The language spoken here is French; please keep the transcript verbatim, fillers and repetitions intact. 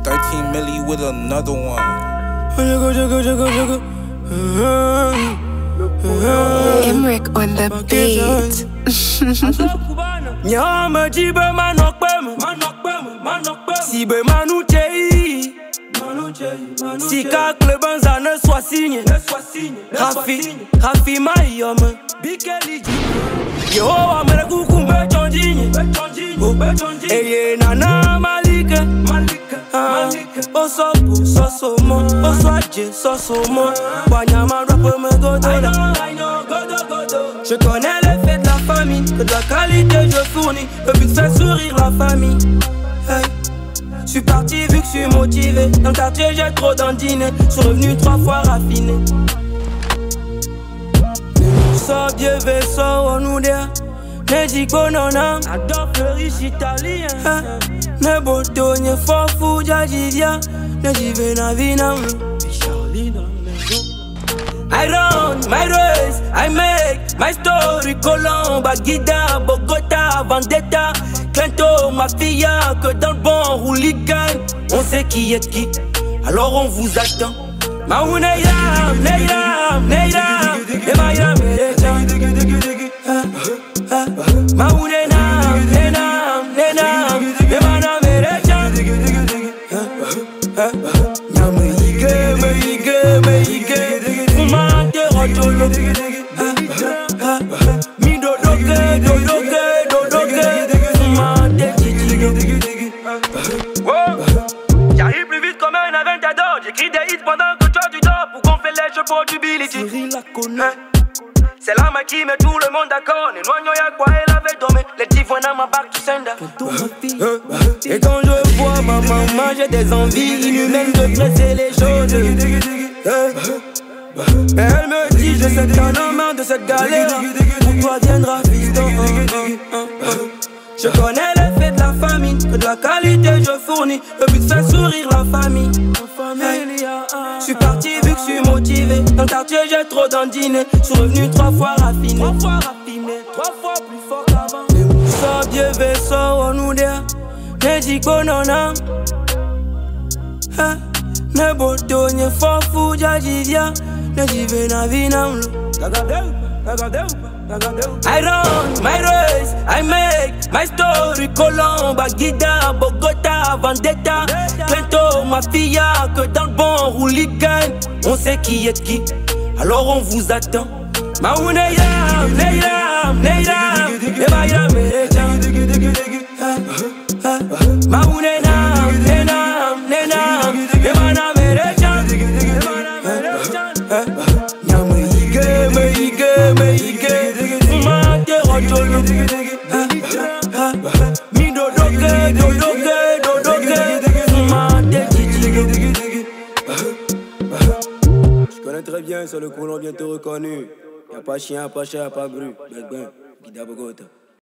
thirteen milli with another one. Emric on the beat. Nyama jibe manokpem, si be manu chei, si ka kleban zane soit signé, Rafi, Rafi mayom, Bikeli yo amere kukumbe chonjinye, eye nana malike, osopo sosomo, oswaje sosomo, wanyama rappe me godola. Je connais l'effet de la famille, que de la qualité je fournis. Le but fait sourire la famille. Hey. Je suis parti vu que je suis motivé. Dans le quartier j'ai trop dandiner. Je suis revenu trois fois raffiné. So Dieu veut so on nous dit. Ne dis qu'on en a. Adore le riche italien. Ne boto ne fofou jadivia. Ne dis vena vina. I run my race, I make my story. Colomba, Guida, Bogota, Vendetta, Clinton, Mafia, que dans le bon hooligan. On sait qui est qui, alors on vous attend. Maouneya, Neya, Neya, Emaya, Mereja. Maounena, Nena, Nena, Emana, Mereja. Meige, meige, meige. Mido doge, doge, doge, j'arrive plus vite comme un aventador. J'écris des hits pendant que toi tu dors pour gonfler les chevaux du Billy. C'est la main qui met tout le monde d'accord. N'éloignons y'a quoi elle avait dormi. Les divins à ma barque qui senda. Et quand je vois ma maman, j'ai des envies inhumaines de presser les choses. Mais elle me dit, je sais que t'en as marre de cette galère. Pour toi viendra fiston. Je connais l'effet de la famille, que de la qualité je fournis. Le but fait sourire la famille. Je suis parti vu que je suis motivé. Dans le quartier j'ai trop dandiner. Je suis revenu trois fois raffiné. Trois fois raffiné, trois fois plus fort qu'avant. So Dieu veut so on nous dit. Ne dis qu'on en a. Ne boto ne fofou jadivia. Ne divena vinam. I run my race, I make my story. Colomba, Guida, Bogota, Vendetta, Clinton, Mafia, que dans le bon hooligan. On sait qui est qui, alors on vous attend. Maouneya, Neya, Neya, Emaya, Mereja. Maounena, Nena, Nena, Emana, Mereja. Je connais très bien, sur le colon bientôt reconnu. Y'a pas chien, pas chat, pas bru. Guida Bogota.